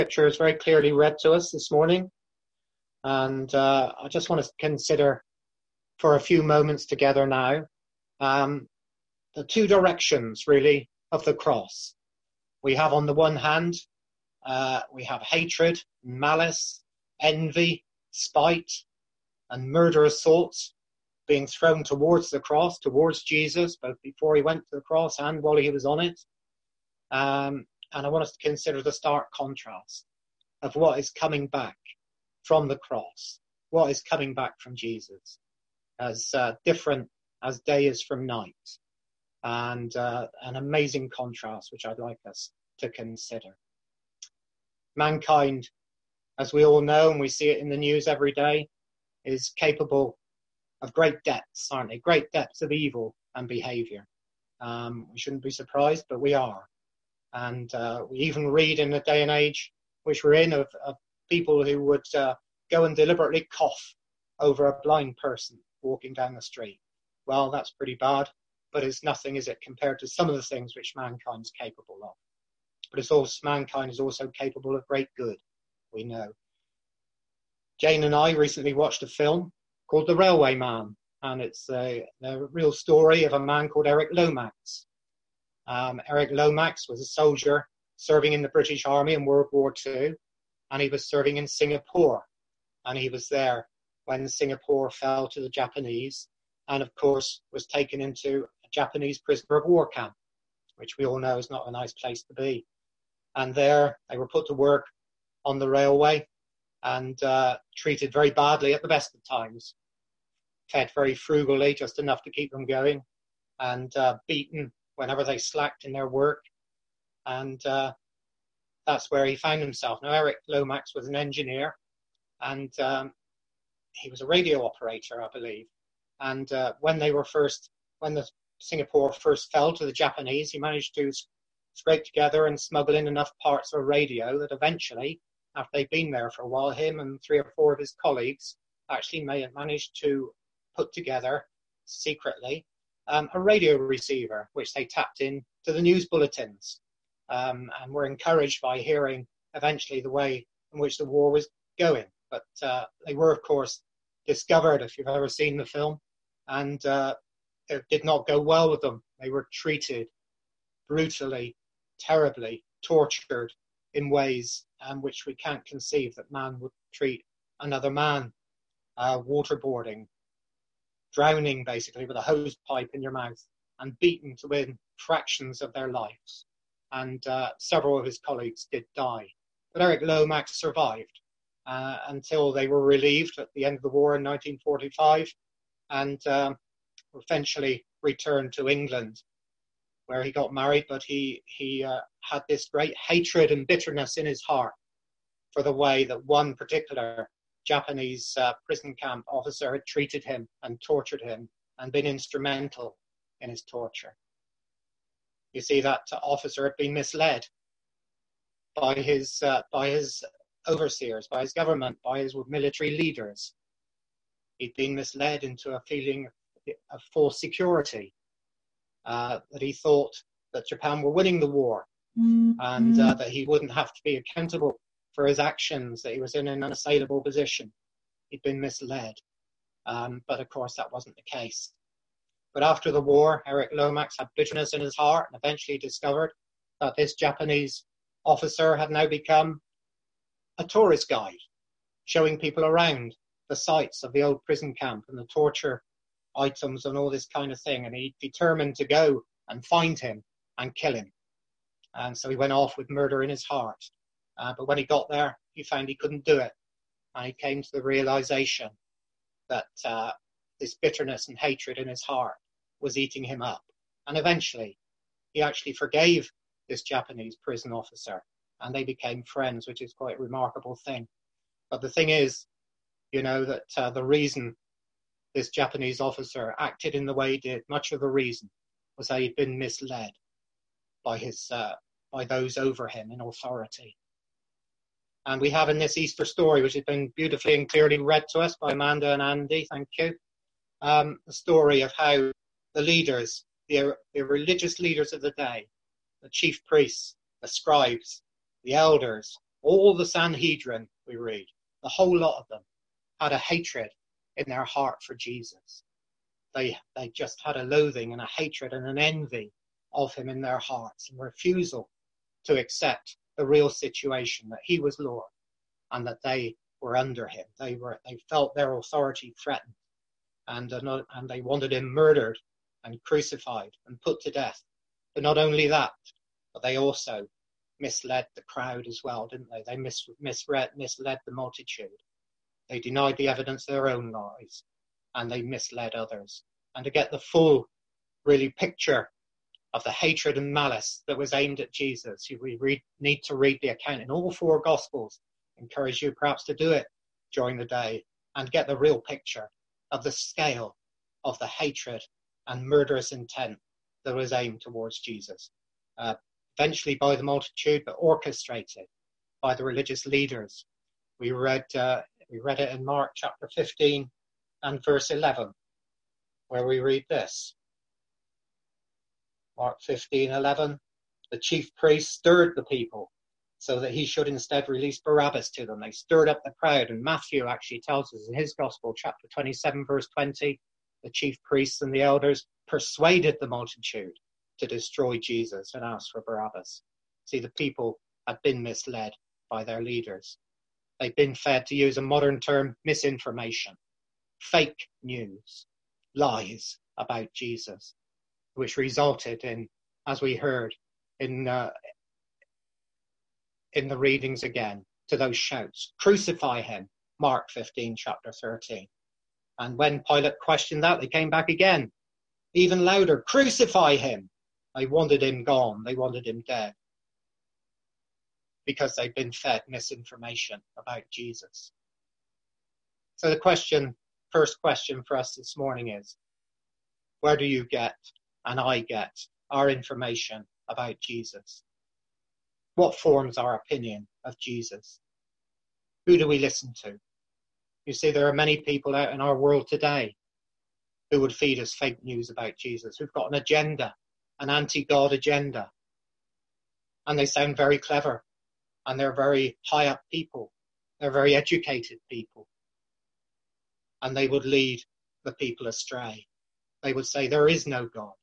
Scripture is very clearly read to us this morning, and I just want to consider for a few moments together now the two directions, really, of the cross. We have on the one hand, we have hatred, malice, envy, spite, and murderous thoughts being thrown towards the cross, towards Jesus, both before he went to the cross and while he was on it. And I want us to consider the stark contrast of what is coming back from the cross, what is coming back from Jesus, as different as day is from night, and an amazing contrast which I'd like us to consider. Mankind, as we all know, and we see it in the news every day, is capable of great depths, aren't they? Great depths of evil and behaviour. We shouldn't be surprised, but we are. And we even read in the day and age which we're in of people who would go and deliberately cough over a blind person walking down the street. Well, that's pretty bad, but it's nothing, is it, compared to some of the things which mankind's capable of. But mankind is also capable of great good, we know. Jane and I recently watched a film called The Railway Man, and it's the real story of a man called Eric Lomax. Eric Lomax was a soldier serving in the British Army in World War II, and he was serving in Singapore. And he was there when Singapore fell to the Japanese, and of course was taken into a Japanese prisoner of war camp, which we all know is not a nice place to be. And there they were put to work on the railway and treated very badly at the best of times, fed very frugally, just enough to keep them going, and beaten whenever they slacked in their work. And that's where he found himself. Now, Eric Lomax was an engineer, and he was a radio operator, I believe. And when the Singapore first fell to the Japanese, he managed to scrape together and smuggle in enough parts of a radio that eventually, after they'd been there for a while, him and 3 or 4 of his colleagues actually managed to put together secretly a radio receiver, which they tapped in to the news bulletins, and were encouraged by hearing eventually the way in which the war was going. But they were, of course, discovered, if you've ever seen the film, and it did not go well with them. They were treated brutally, terribly, tortured in ways which we can't conceive that man would treat another man. Waterboarding, drowning basically with a hose pipe in your mouth, and beaten to within fractions of their lives. And several of his colleagues did die. But Eric Lomax survived until they were relieved at the end of the war in 1945, and eventually returned to England, where he got married. But he had this great hatred and bitterness in his heart for the way that one particular Japanese prison camp officer had treated him and tortured him and been instrumental in his torture. You see, that officer had been misled by his overseers, by his government, by his military leaders. He'd been misled into a feeling of false security, that he thought that Japan were winning the war, and that he wouldn't have to be accountable for his actions, that he was in an unassailable position. He'd been misled. But of course that wasn't the case. But after the war, Eric Lomax had bitterness in his heart and eventually discovered that this Japanese officer had now become a tourist guide, showing people around the sites of the old prison camp and the torture items and all this kind of thing. And he determined to go and find him and kill him. And so he went off with murder in his heart. But when he got there, he found he couldn't do it. And he came to the realization that this bitterness and hatred in his heart was eating him up. And eventually, he actually forgave this Japanese prison officer, and they became friends, which is quite a remarkable thing. But the thing is, you know, that the reason this Japanese officer acted in the way he did, much of the reason was that he'd been misled by those over him in authority. And we have in this Easter story, which has been beautifully and clearly read to us by Amanda and Andy, thank you, the story of how the leaders, the religious leaders of the day, the chief priests, the scribes, the elders, All the Sanhedrin, we read, the whole lot of them had a hatred in their heart for Jesus. They just had a loathing and a hatred and an envy of him in their hearts, and refusal to accept the real situation that he was Lord and that they were under him. They felt their authority threatened, and they wanted him murdered and crucified and put to death. But not only that, but they also misled the crowd as well, didn't they? They misled the multitude. They denied the evidence of their own lies, and they misled others. And to get the full, really, picture of the hatred and malice that was aimed at Jesus, we need to read the account in all four Gospels. I encourage you perhaps to do it during the day and get the real picture of the scale of the hatred and murderous intent that was aimed towards Jesus. Eventually by the multitude, but orchestrated by the religious leaders. We read it in Mark chapter 15 and verse 11, where we read this. Mark 15:11, the chief priest stirred the people so that he should instead release Barabbas to them. They stirred up the crowd, and Matthew actually tells us in his Gospel, chapter 27, verse 20, the chief priests and the elders persuaded the multitude to destroy Jesus and ask for Barabbas. See, the people had been misled by their leaders. They'd been fed, to use a modern term, misinformation, fake news, lies about Jesus, which resulted in, as we heard in the readings again, to those shouts, crucify him, Mark 15, chapter 13. And when Pilate questioned that, they came back again, even louder, crucify him. They wanted him gone. They wanted him dead, because they'd been fed misinformation about Jesus. So the first question for us this morning is, where do you get and I get our information about Jesus? What forms our opinion of Jesus? Who do we listen to? You see, there are many people out in our world today who would feed us fake news about Jesus, who've got an agenda, an anti-God agenda. And they sound very clever, and they're very high up people. They're very educated people. And they would lead the people astray. They would say there is no God.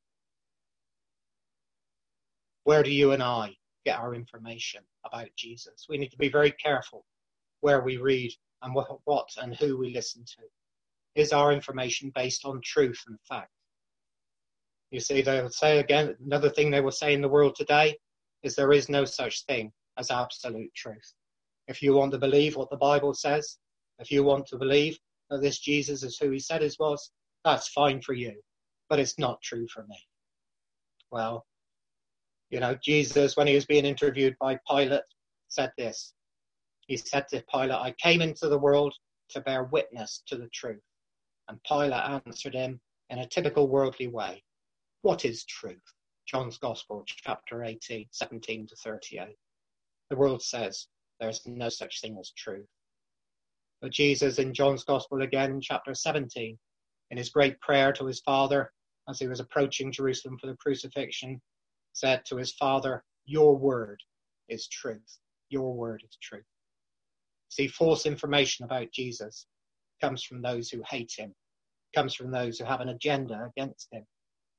Where do you and I get our information about Jesus? We need to be very careful where we read and what and who we listen to. Is our information based on truth and fact? You see, they will say again, another thing they will say in the world today is there is no such thing as absolute truth. If you want to believe what the Bible says, if you want to believe that this Jesus is who he said he was, that's fine for you, but it's not true for me. Well, you know, Jesus, when he was being interviewed by Pilate, said this. He said to Pilate, I came into the world to bear witness to the truth. And Pilate answered him in a typical worldly way. What is truth? John's Gospel, chapter 18, 17 to 38. The world says there's no such thing as truth. But Jesus, in John's Gospel again, chapter 17, in his great prayer to his Father, as he was approaching Jerusalem for the crucifixion, said to his Father, your word is truth. Your word is truth. See, false information about Jesus comes from those who hate him, comes from those who have an agenda against him.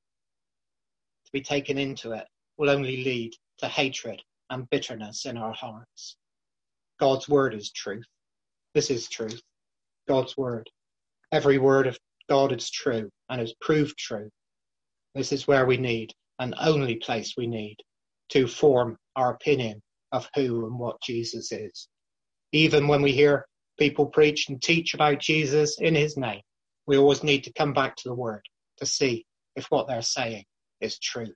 To be taken into it will only lead to hatred and bitterness in our hearts. God's word is truth. This is truth. God's word. Every word of God is true and is proved true. This is where we need, and only place we need, to form our opinion of who and what Jesus is. Even when we hear people preach and teach about Jesus in his name, we always need to come back to the word to see if what they're saying is truth.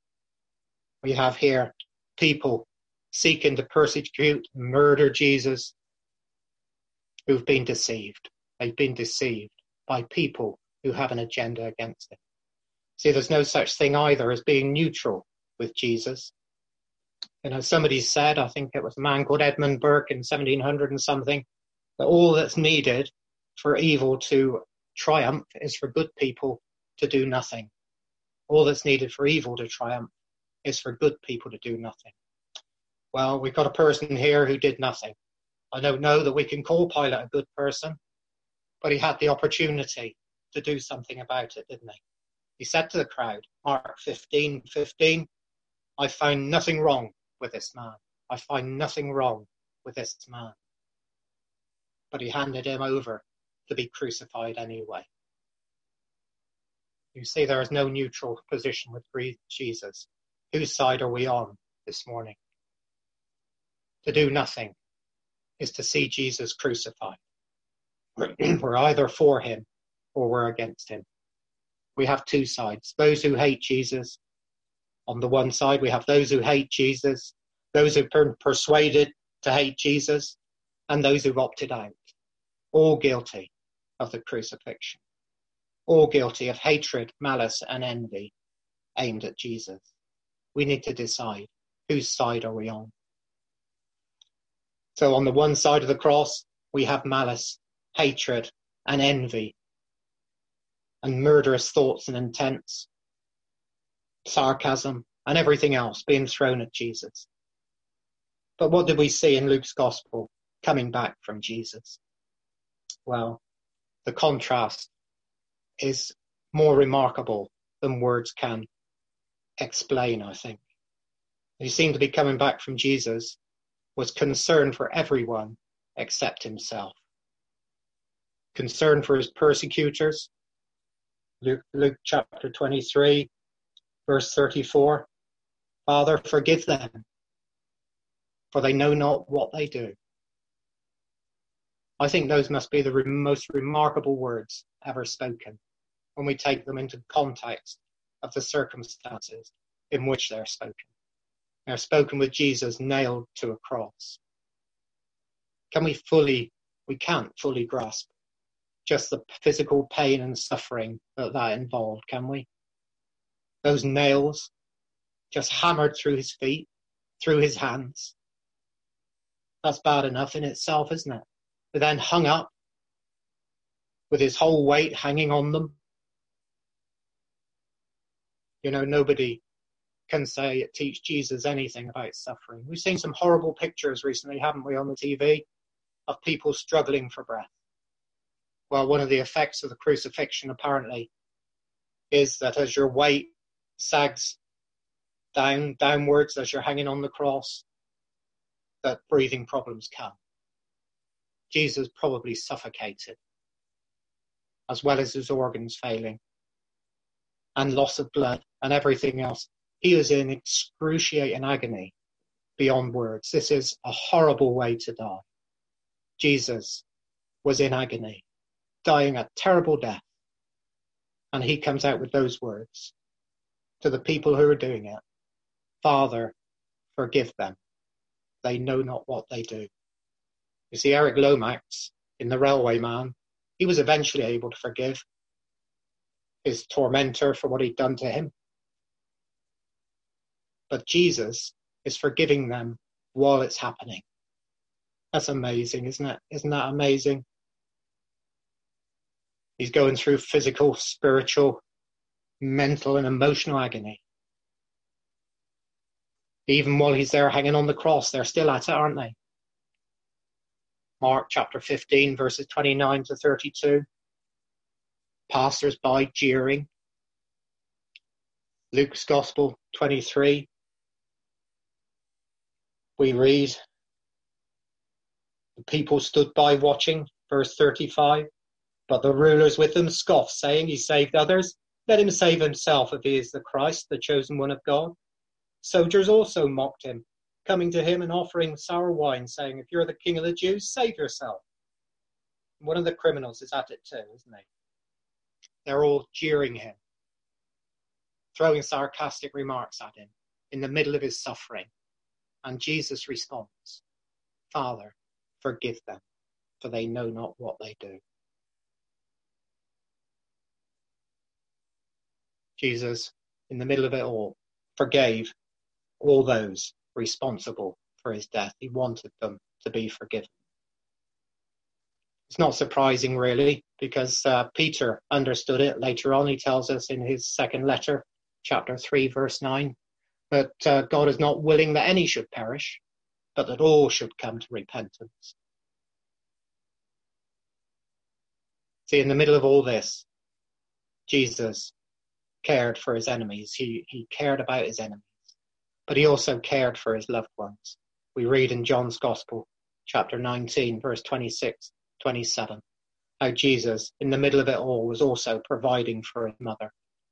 We have here people seeking to persecute and murder Jesus who've been deceived. They've been deceived by people who have an agenda against him. See, there's no such thing either as being neutral with Jesus. You know, somebody said, I think it was a man called Edmund Burke in 1700 and something, that all that's needed for evil to triumph is for good people to do nothing. All that's needed for evil to triumph is for good people to do nothing. Well, we've got a person here who did nothing. I don't know that we can call Pilate a good person, but he had the opportunity to do something about it, didn't he? He said to the crowd, Mark 15:15, I find nothing wrong with this man. I find nothing wrong with this man. But he handed him over to be crucified anyway. You see, there is no neutral position with Jesus. Whose side are we on this morning? To do nothing is to see Jesus crucified. We're either for him or we're against him. We have two sides. Those who hate Jesus. On the one side, we have those who hate Jesus, those who've been persuaded to hate Jesus, and those who've opted out. All guilty of the crucifixion. All guilty of hatred, malice, and envy aimed at Jesus. We need to decide whose side are we on. So on the one side of the cross, we have malice, hatred, and envy, and murderous thoughts and intents, sarcasm, and everything else being thrown at Jesus. But what did we see in Luke's gospel coming back from Jesus? Well, the contrast is more remarkable than words can explain, I think. He seemed to be coming back from Jesus, was concerned for everyone except himself. Concern for his persecutors. Luke chapter 23, verse 34. Father, forgive them, for they know not what they do. I think those must be the most remarkable words ever spoken when we take them into context of the circumstances in which they're spoken. They're spoken with Jesus nailed to a cross. We can't fully grasp just the physical pain and suffering that involved, can we? Those nails just hammered through his feet, through his hands. That's bad enough in itself, isn't it? But then hung up with his whole weight hanging on them. You know, nobody can say it teach Jesus anything about suffering. We've seen some horrible pictures recently, haven't we, on the TV, of people struggling for breath. Well, one of the effects of the crucifixion, apparently, is that as your weight sags downwards as you're hanging on the cross, that breathing problems come. Jesus probably suffocated, as well as his organs failing, and loss of blood and everything else. He was in excruciating agony beyond words. This is a horrible way to die. Jesus was in agony, dying a terrible death. And he comes out with those words to the people who are doing it. Father, forgive them. They know not what they do. You see, Eric Lomax, in The Railway Man, he was eventually able to forgive his tormentor for what he'd done to him. But Jesus is forgiving them while it's happening. That's amazing, isn't it? Isn't that amazing? He's going through physical, spiritual, mental, and emotional agony. Even while he's there hanging on the cross, they're still at it, aren't they? Mark chapter 15, verses 29 to 32. Passers-by jeering. Luke's Gospel 23. We read, the people stood by watching, verse 35. But the rulers with them scoffed, saying, he saved others. Let him save himself if he is the Christ, the chosen one of God. Soldiers also mocked him, coming to him and offering sour wine, saying, if you're the king of the Jews, save yourself. One of the criminals is at it too, isn't he? They're all jeering him, throwing sarcastic remarks at him in the middle of his suffering. And Jesus responds, Father, forgive them, for they know not what they do. Jesus, in the middle of it all, forgave all those responsible for his death. He wanted them to be forgiven. It's not surprising, really, because Peter understood it. Later on, he tells us in his second letter, chapter 3, verse 9, that God is not willing that any should perish, but that all should come to repentance. See, in the middle of all this, Jesus cared for his enemies. He cared about his enemies, but he also cared for his loved ones. We read in John's Gospel, chapter 19, verse 26, 27, how Jesus, in the middle of it all, was also providing for his mother.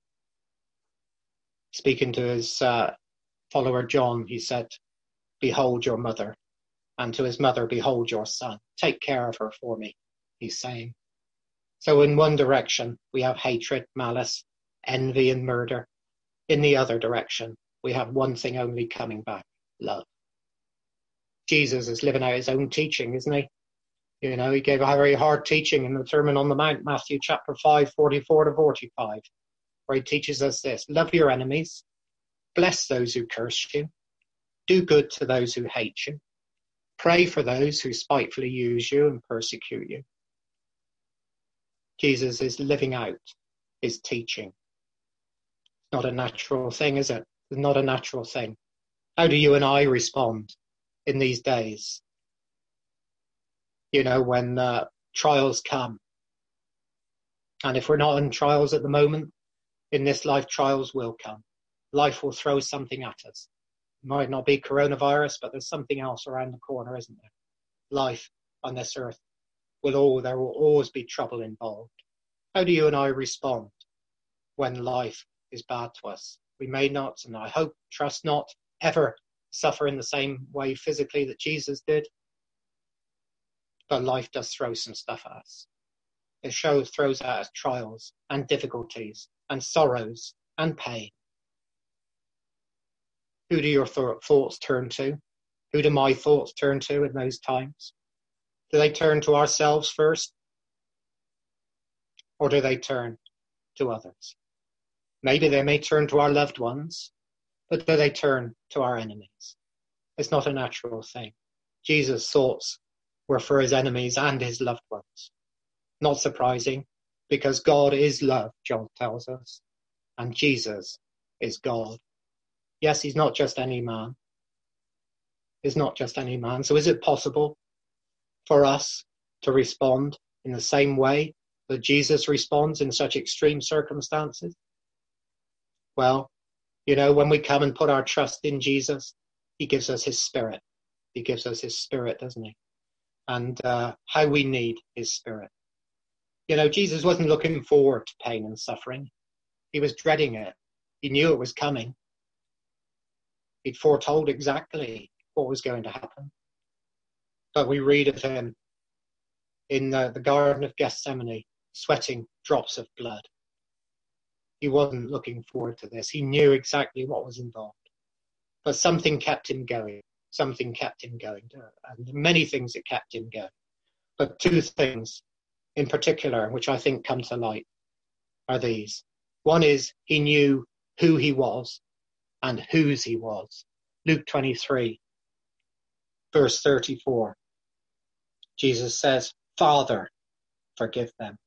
Speaking to his follower John, he said, "Behold your mother," and to his mother, "Behold your son. Take care of her for me," he's saying. So in one direction, we have hatred, malice, envy, and murder. In the other direction, we have one thing only coming back: love. Jesus is living out his own teaching, isn't he? You know, he gave a very hard teaching in the Sermon on the Mount, Matthew chapter 5, 44 to 45, where he teaches us this: love your enemies, bless those who curse you, do good to those who hate you, pray for those who spitefully use you and persecute you. Jesus is living out his teaching. It's not a natural thing, is it? It's not a natural thing. How do you and I respond in these days? You know, when trials come. And if we're not in trials at the moment, in this life, trials will come. Life will throw something at us. It might not be coronavirus, but there's something else around the corner, isn't there? Life on this earth, there will always be trouble involved. How do you and I respond when life is bad to us? We may not, and I hope, trust not, ever suffer in the same way physically that Jesus did. But life does throw some stuff at us. It throws at us trials and difficulties and sorrows and pain. Who do your thoughts turn to? Who do my thoughts turn to in those times? Do they turn to ourselves first? Or do they turn to others? Maybe they may turn to our loved ones, but do they turn to our enemies? It's not a natural thing. Jesus' thoughts were for his enemies and his loved ones. Not surprising, because God is love, John tells us, and Jesus is God. Yes, he's not just any man. He's not just any man. So is it possible for us to respond in the same way that Jesus responds in such extreme circumstances? Well, you know, when we come and put our trust in Jesus, he gives us his Spirit. He gives us his Spirit, doesn't he? And how we need his Spirit. You know, Jesus wasn't looking forward to pain and suffering. He was dreading it. He knew it was coming. He'd foretold exactly what was going to happen. But we read of him in the Garden of Gethsemane, sweating drops of blood. He wasn't looking forward to this. He knew exactly what was involved. But something kept him going. Something kept him going. And many things that kept him going. But two things in particular, which I think come to light, are these. One is he knew who he was and whose he was. Luke 23, verse 34. Jesus says, "Father, forgive them."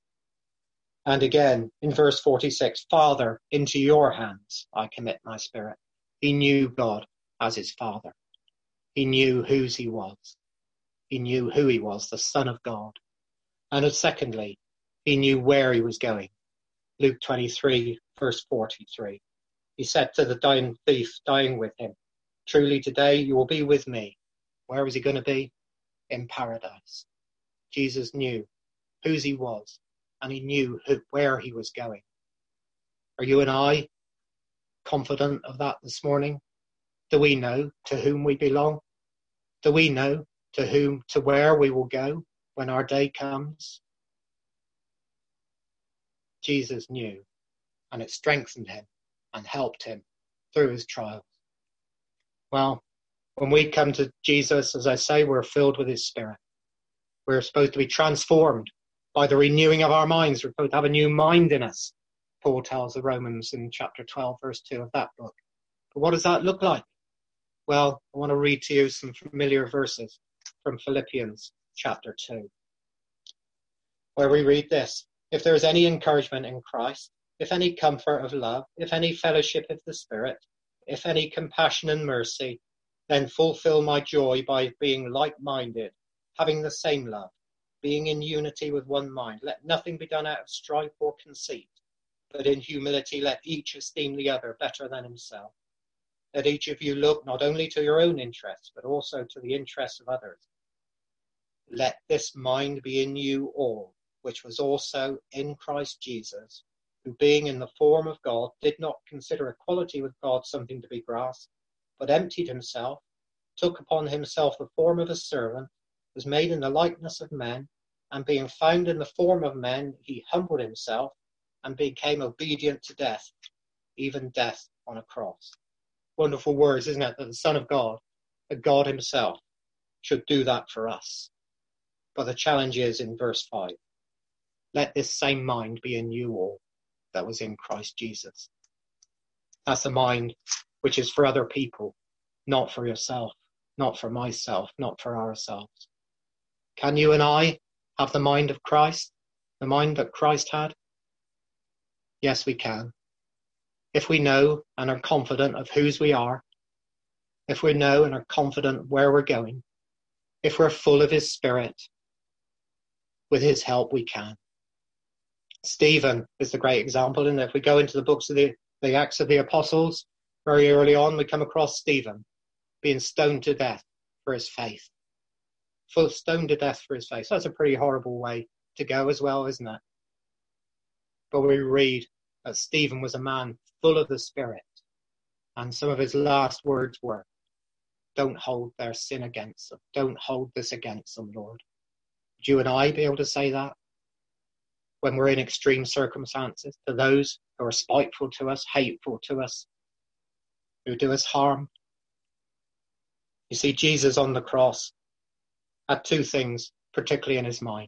And again, in verse 46, "Father, into your hands I commit my spirit." He knew God as his Father. He knew whose he was. He knew who he was, the Son of God. And secondly, he knew where he was going. Luke 23, verse 43. He said to the dying thief, dying with him, "Truly today you will be with me." Where was he going to be? In paradise. Jesus knew whose he was, and he knew where he was going. Are you and I confident of that this morning? Do we know to whom we belong? Do we know to where we will go when our day comes? Jesus knew, and it strengthened him and helped him through his trials. Well, when we come to Jesus, as I say, we're filled with his Spirit. We're supposed to be transformed by the renewing of our minds. We're supposed to have a new mind in us, Paul tells the Romans in chapter 12, verse 2 of that book. But what does that look like? Well, I want to read to you some familiar verses from Philippians chapter 2, where we read this: "If there is any encouragement in Christ, if any comfort of love, if any fellowship of the Spirit, if any compassion and mercy, Then fulfill my joy by being like-minded, having the same love, being in unity with one mind. Let nothing be done out of strife or conceit, but in humility let each esteem the other better than himself. Let each of you look not only to your own interests, but also to the interests of others. Let this mind be in you all, which was also in Christ Jesus, who being in the form of God, did not consider equality with God something to be grasped, but emptied himself, took upon himself the form of a servant, was made in the likeness of men, and being found in the form of men, he humbled himself and became obedient to death, even death on a cross. Wonderful words, isn't it? That the Son of God, that God himself, should do that for us. But the challenge is in verse 5. Let this same mind be in you all that was in Christ Jesus. That's a mind which is for other people, not for yourself, not for myself, not for ourselves. Can you and I have the mind of Christ, the mind that Christ had? Yes, we can. If we know and are confident of whose we are, if we know and are confident where we're going, if we're full of his Spirit, with his help we can. Stephen is the great example, and if we go into the books of the Acts of the Apostles, very early on we come across Stephen being stoned to death for his faith. Full stoned to death for his faith. That's a pretty horrible way to go as well, isn't it? But we read that Stephen was a man full of the Spirit, and some of his last words were, don't hold their sin against them. Don't hold this against them, Lord. Would you and I be able to say that when we're in extreme circumstances to those who are spiteful to us, hateful to us, who do us harm? You see, Jesus on the cross had two things particularly in his mind.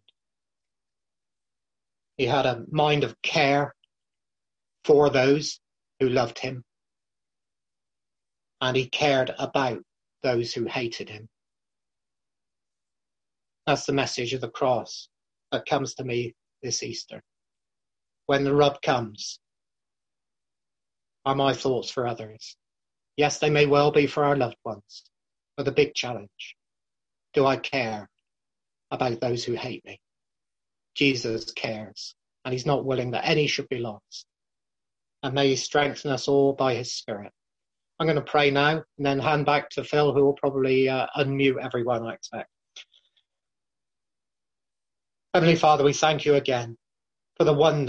He had a mind of care for those who loved him, and he cared about those who hated him. That's the message of the cross that comes to me this Easter. When the rub comes, are my thoughts for others? Yes, they may well be for our loved ones, but the big challenge, do I care about those who hate me? Jesus cares, and he's not willing that any should be lost. And may he strengthen us all by his Spirit. I'm going to pray now and then hand back to Phil, who will probably unmute everyone, I expect. Heavenly Father, we thank you again for the wonder